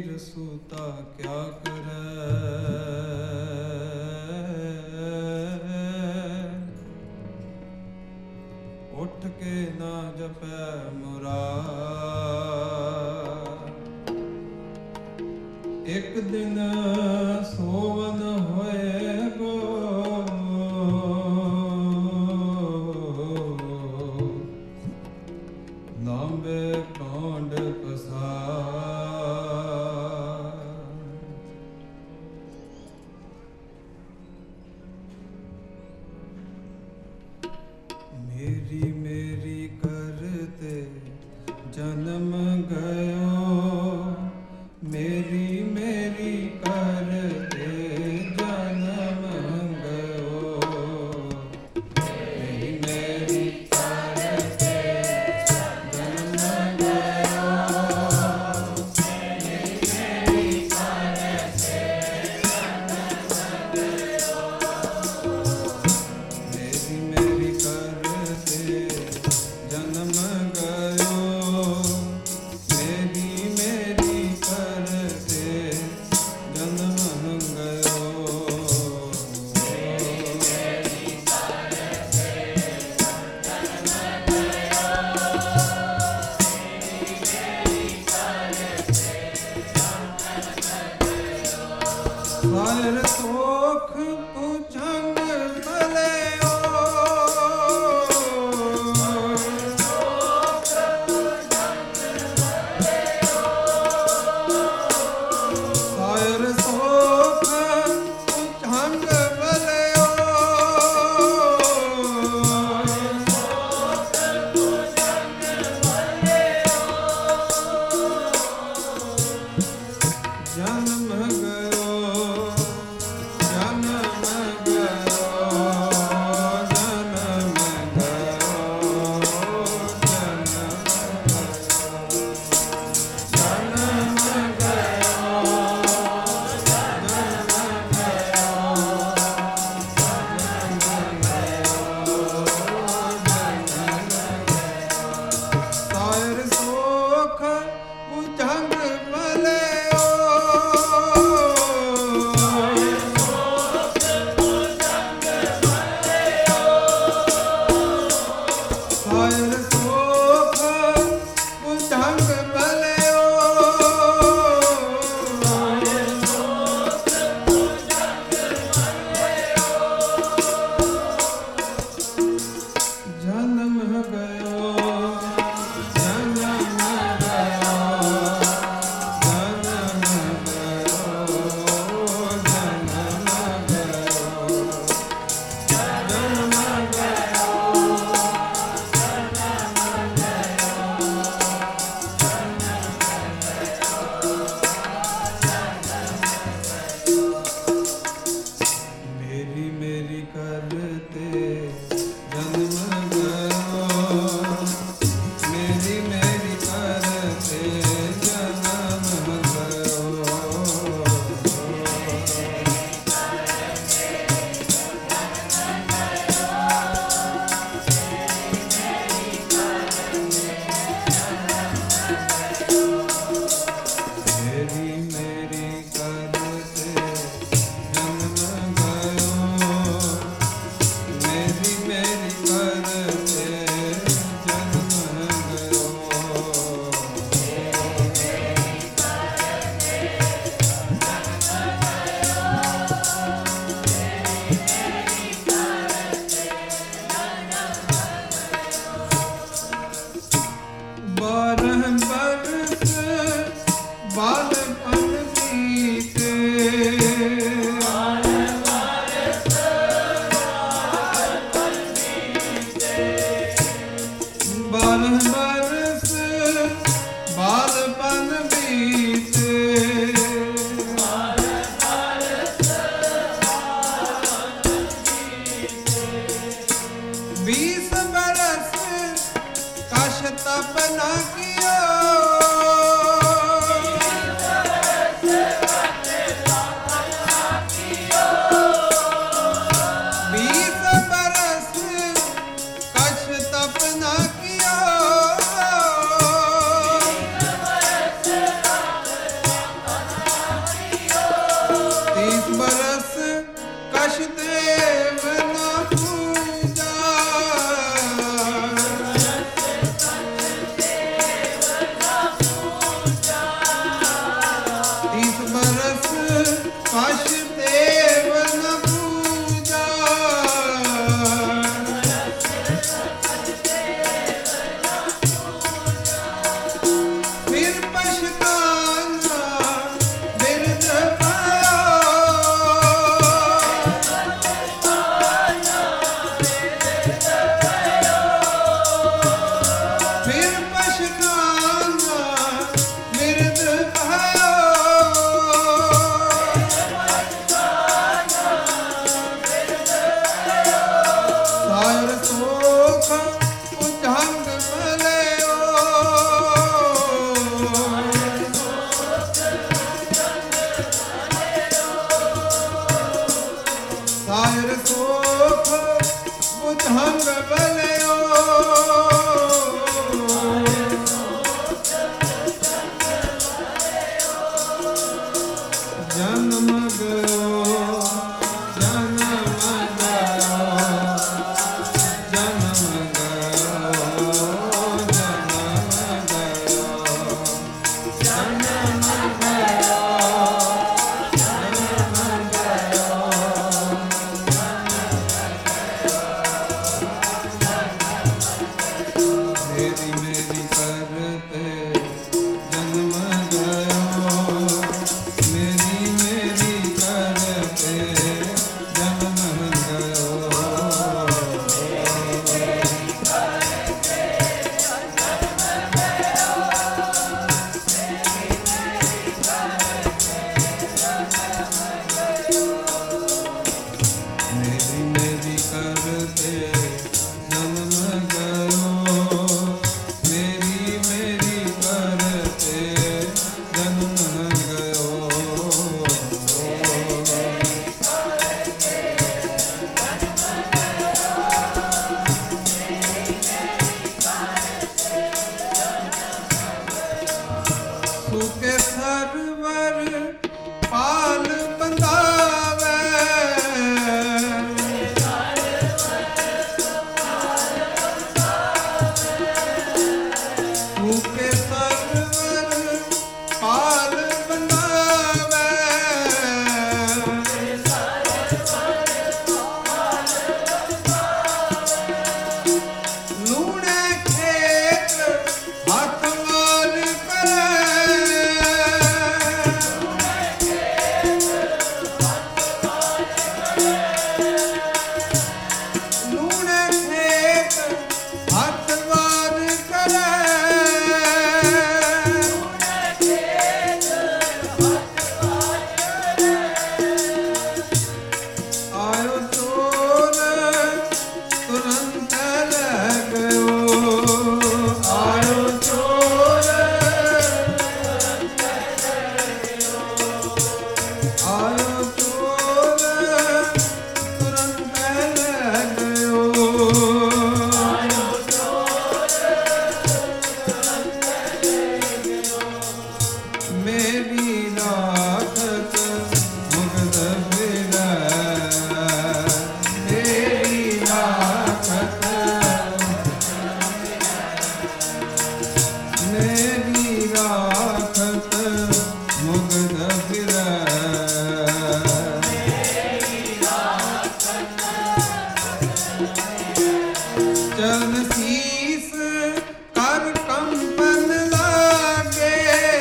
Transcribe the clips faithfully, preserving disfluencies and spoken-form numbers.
सूता क्या करे, उठ के ना जपै मुराद। एक दिन सोवन होए गो, लांबे कांड पसार। मेरी मेरी करते जन्म गयो, मेरी मेरी करते जन्म गयो, मेरी मेरी करते जन्म गयो, मेरी मेरी करते जन्म गयो, मेरी मेरी करते जन्म गयो, मेरी मेरी करते जन्म गयो, मेरी करते जन्म गयो, मेरी मेरी करते जन्म गयो। सायर सोख पुछंग भलयो, सायर सोख पुछंग भलयो, जन्म गयो, जन्म गयो, जन्म गयो, जन्म गयो, सायर सोख पुछंग भलयो, सायर सोख पुछंग भलयो, जन्म गयो, जन्म गयो, जन्म गयो, जन्म गयो, जन्म गयो, मेरी मेरी करते जन्म गयो, मेरी मेरी करते जन्म गयो, मेरी मेरी करते जन्म गयो, मेरी मेरी करते जन्म गयो, बारह बरस बालपन बीते, बारह बरस बालपन बीते, बीस बरस कश तप न कियो, बीस बरस कश तप न कियो, मेरी मेरी करते जन्म गयो, मेरी मेरी करते जन्म गयो। मेरी मेरी करते जन्म गयो, मेरी मेरी करते जन्म गयो। सूके सरवर पाल बंधावे, सूके सरवर पाल बंधावे, लूणे खेत हाथ मार करे, लूणे खेत हाथ मार करे। आयो चोर तुरंत लग गयो, आयो चोर आयो चोर तुरंत लग गयो। मेरी राखत मुग्ध फिरै, मेरी राखत मेरी राखत मुग्ध फिरै। चरण शीस कर कंपन लागे,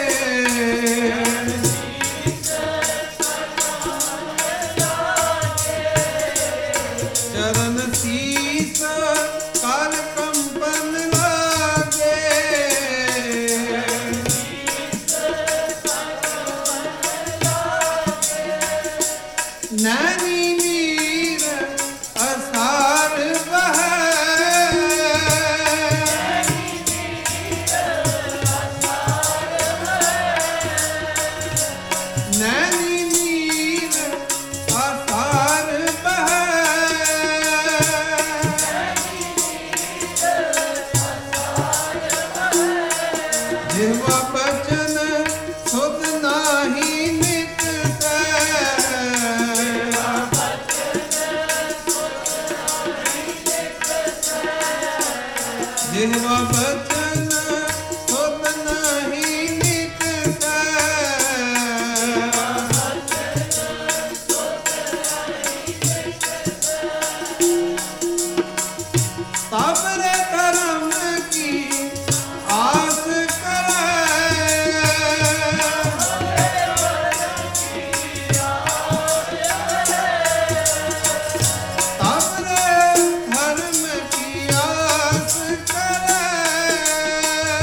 चरण शीस कर कंपन लागे। नैनी नीर असार बहै, नैनी नीर असार बहै। जिह्वा बचन सुध नाही निकटै, जिह्वा बचन सुध नाही निकटै। तब रे धर्म की आस करे, तब रे धर्म की आस करे।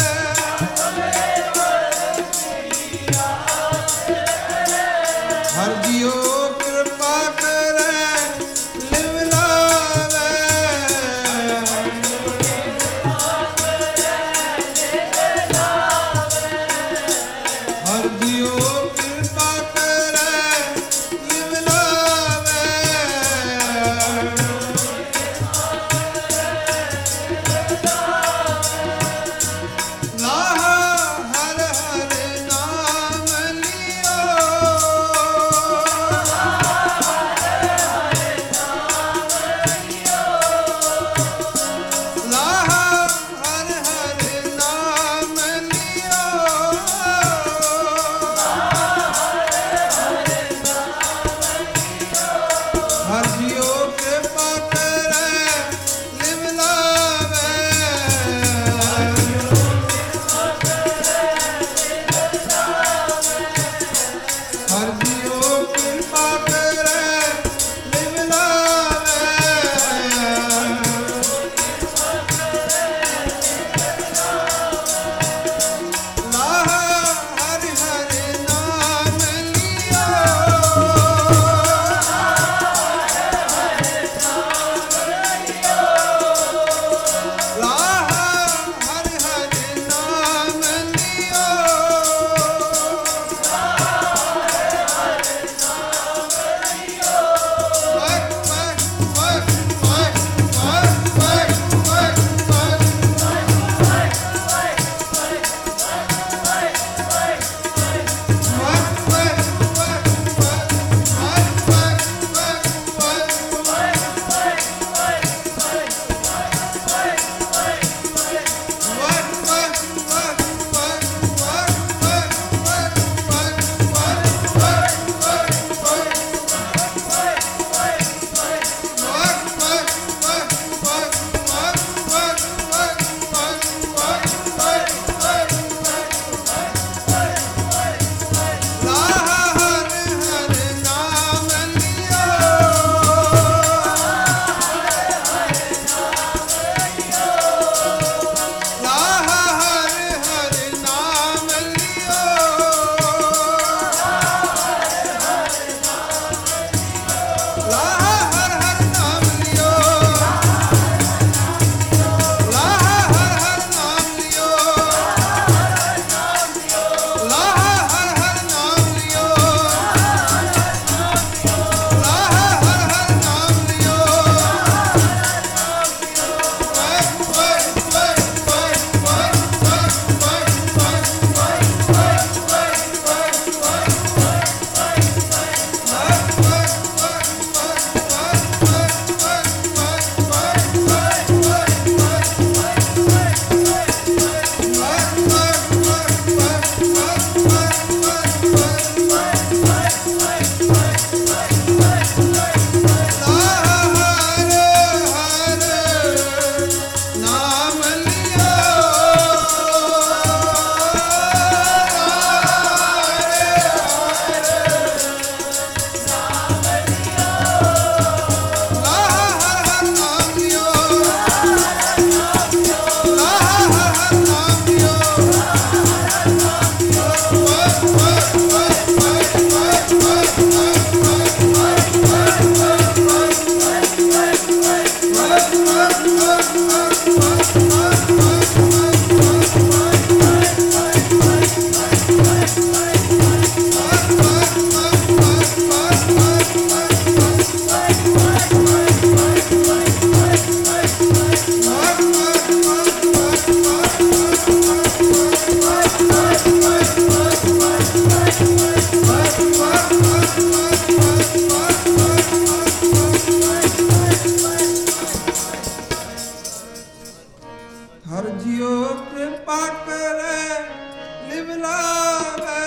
ਜਿਉ ਕਿਰਪਾ ਕਰੇ ਲਿਵ ਲਾਵੇ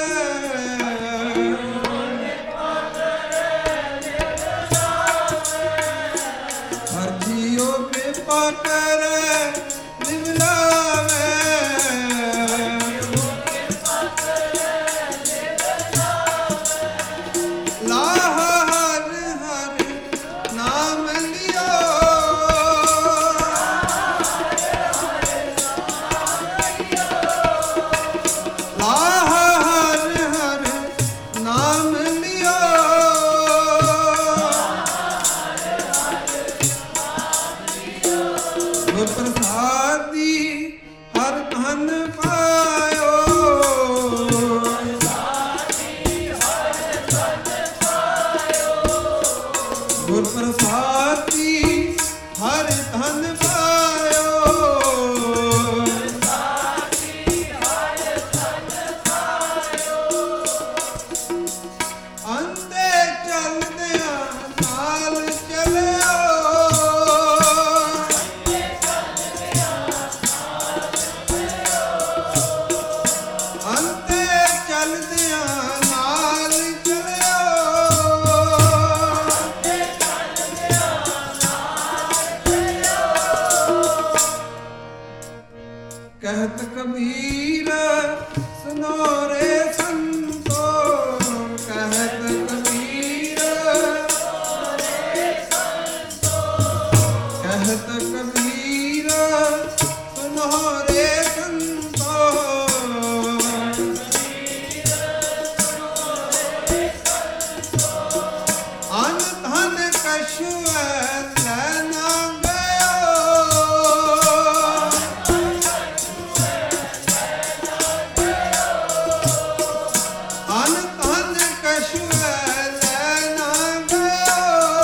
ਹਰ ਜਿਉ ਕਿਰਪਾ ਕਰੇ ਲਿਵ ਲਾਵੇ ਲਾਹ ਹਰ ਹਰ ਨਾਮ ਲਿਓ ਲਾਹ ਹਰ ਹਰ ਨਾਮ ਲਿਓ ਗੁਰ ਪ੍ਰਸਾਦੀ ਹਰ ਧਨ ਪਾਇਓ ਗੁਰ ਪ੍ਰਸਾਦੀ ਹਰ ਧਨ ਪਾਇਓ ਅੰਤੇ ਚਲਦਿਆਂ ਨਾਲ ਚਲਿਓ ਅੰਤੇ ਚਲਦਿਆਂ ਨਾਲ ਚਲਿਓ कहत कबीर सुनो रे संतो कहत कबीर कहत कबीर सुनो रे संतो अन धन कछु लेना गयो अन धन कछु लेना गयो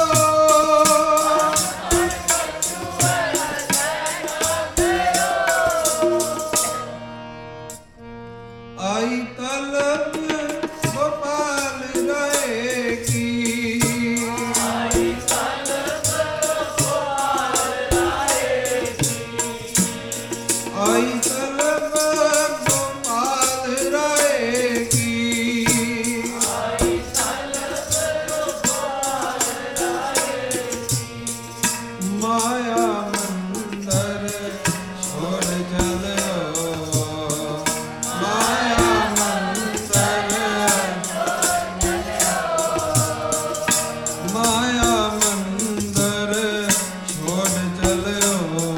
आई तलब गोपाल राय की आई तलब गोपाल राय की आई तलब गोपाल राय की माया मंदर छोड़ चलो माया मंदर माया मंदर छोड़ चलो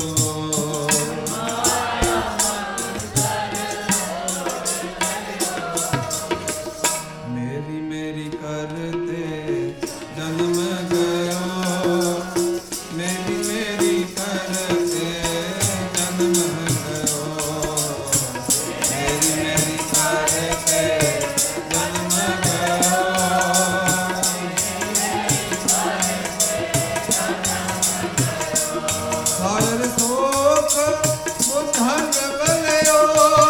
मेरी मेरी करते जन्म गयो मेरी मेरी करते जन्म गयो मेरी मेरी करते जन्म गयो सायर शोक बुद्धंग बलयो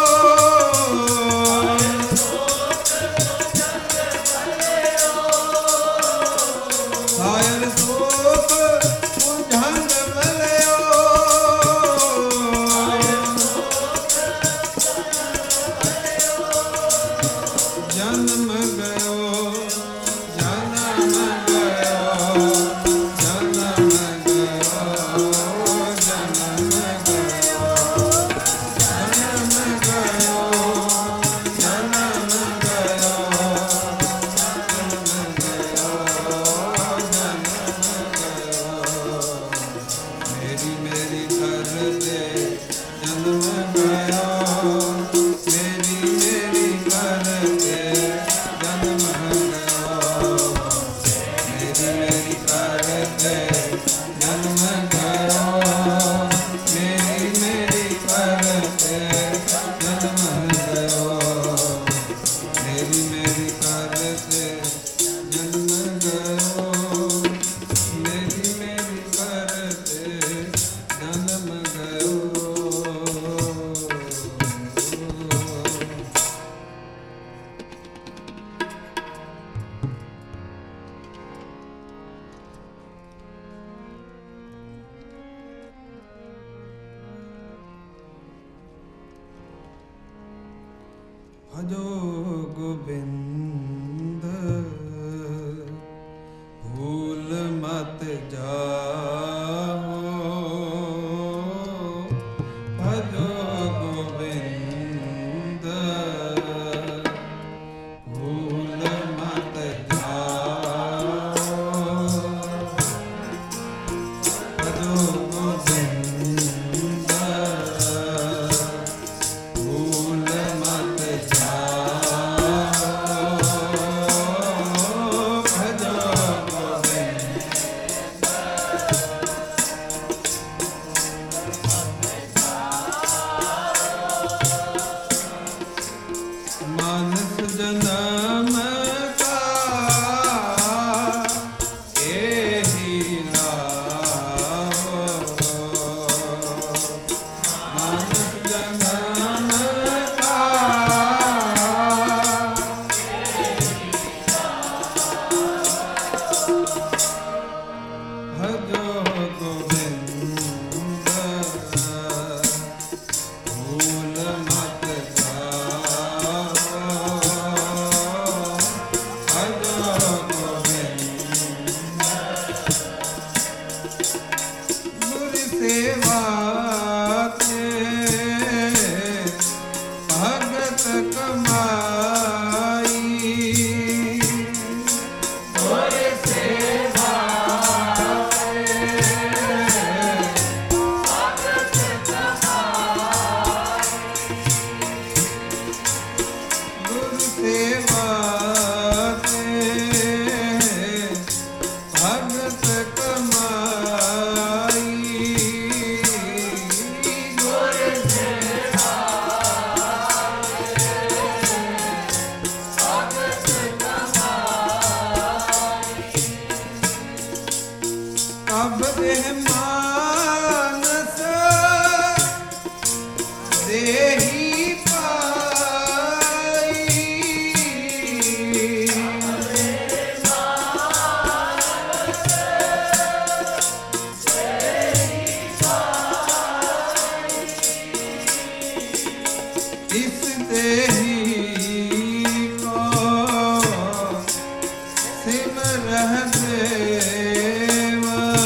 सायर शोक बुद्धंग बलयो जन्म गयो जन्म गयो जन्म गयो जन्म गयो जन्म गयो जन्म गयो जन्म गयो जन्म गयो मेरी मेरी करते जन्म गयो मेरी मेरी करते जन्म गयो मेरी मेरी करते जन्म गयो मेरी मेरी करते जन्म गयो मेरी मेरी करते जन्म गयो मेरी मेरी करते जन्म गयो भजो गोविंद भूल मत जाओ, भजो गोविंद भूल मत जाओ, भजो गोविंद भूल मत जाओ, भजो मानस जन्म का एहि लाओ, मानस जन्म का भजो गोविंद भूल मत गुरु सेवा के भगत कमाई, गुरु सेवा के भगत कमाई, गुरु सेवा के भगत कमाई, गुरु सेवा भगत कमाई। अब देह मानस देहि पाई, इस देहि को सिमरह देव,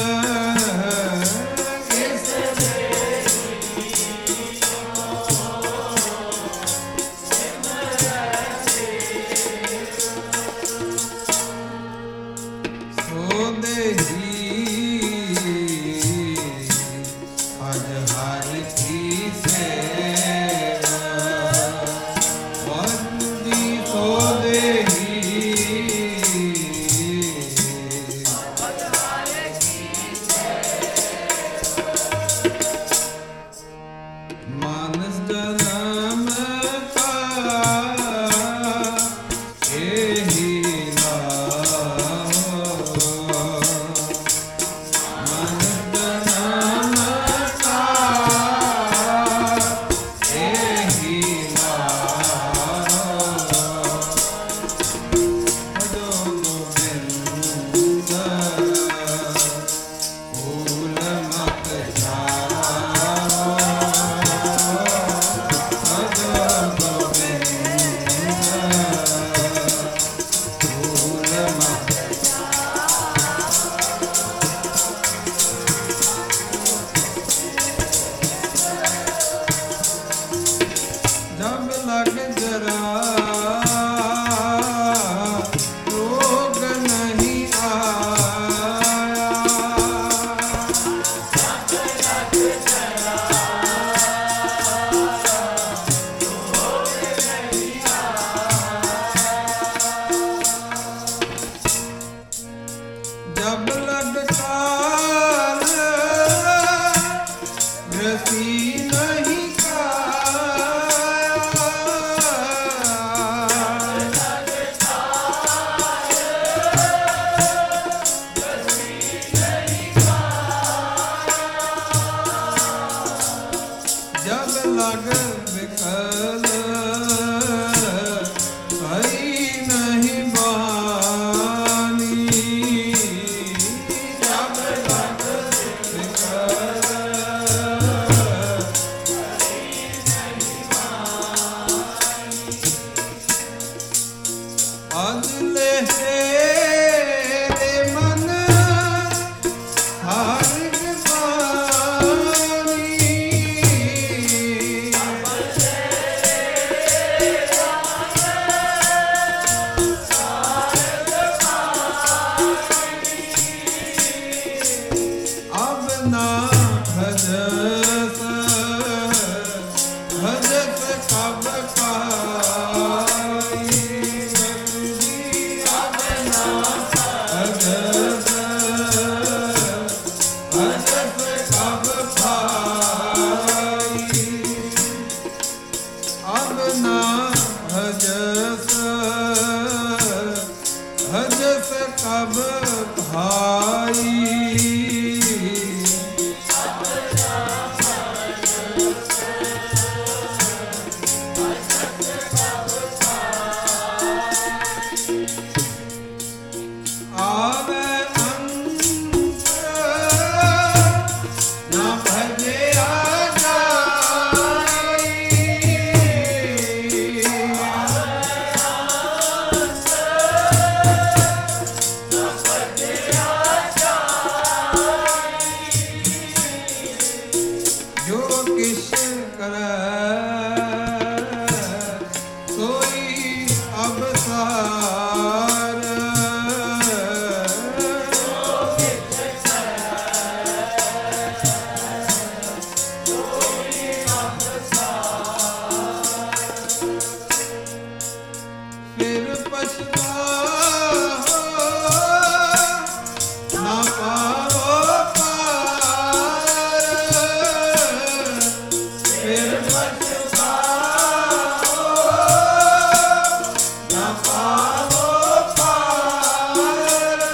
इस देहि सो देहि अज हर की सेवा, वंदी सो देहि मानस जन्म का एहि लाओ, मानस जन्म का एहि लाओ, भजो गोविंद भूल मत जाओ, भजो गोविंद भूल मत जब लग जरा रोग नहीं आया, जब लग काल ग्रसी नहीं काया, ਕਬ ਪਾਈ ਬੰਦੀ ਅਬ ਨਾ ਅਜਸ ਅਜਸ ਕਬ ਪਾਈ ਅਬ ਨਾ ਅਜਸ ਅਜਸ ਕਬ ਭਾਈ ਆਵੇ ਅੰਤ ਨਾ ਭਜਿਆ ਜਾਈ ਜੋ ਕਿਛ ਕਰੈ ਸੋਈ ਅਬਸਾਰ ਫਿਰ ਪਛਤਾਓ ਨਾ ਪਾਵੋ ਪਾਰ ਫਿਰ ਪਛਤਾਓ ਨਾ ਪਾਵੋ ਪਾਰ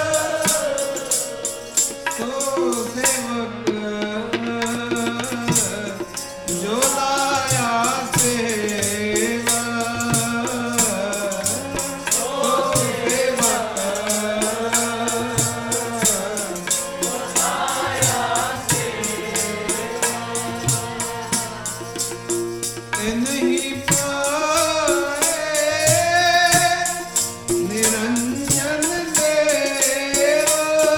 ਸੋ ਸੇਵਕ ਜੋ ਲਾਇਆ ਸੇਵਾ ਨਹੀਂ ਪਾਏ ਨਿਰੰਜਨ ਦੇਵ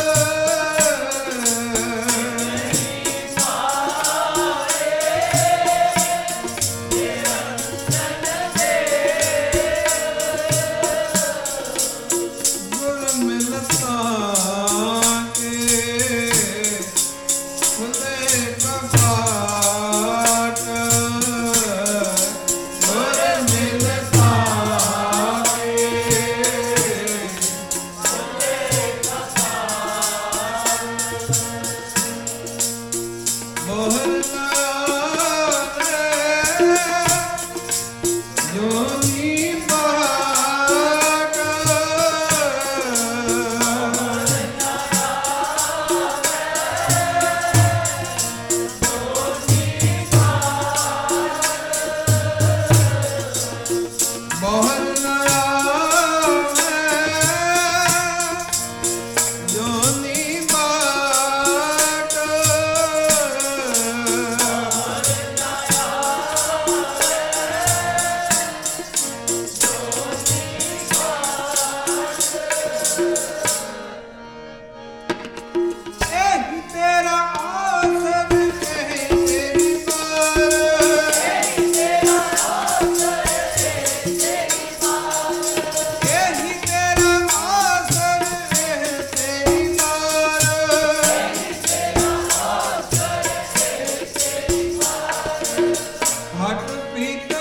ਗੁਰ ਮਿਲਤਾ ਕੇ ਖੁੱਲੇ ਕਪਾਟ ਗੁਰ ਮਿਲਤਾ ਕੇ ਮੋਹਨ ਜੋਨੀ ਬਾਟ ਮੋਹਨ ਜੋਨੀ ਬਾਟ ਇਹੀ ਤੇਰਾ ਆਸਰ ਇਹ ਤੇਰੀ ਮਾਰ ਇਹੀ ਤੇਰਾ ਆਸਰ ਇਹ ਤੇਰੀ ਮਾਰ ਇਹੀ ਤੇਰਾ ਆਸਰ ਇਹ ਤੇਰੀ ਮਾਰ ਇਹੀ ਤੇਰਾ ਆਸਰ ਇਹ ਤੇਰੀ ਮਾਰ ਹਟ ਪੀਤ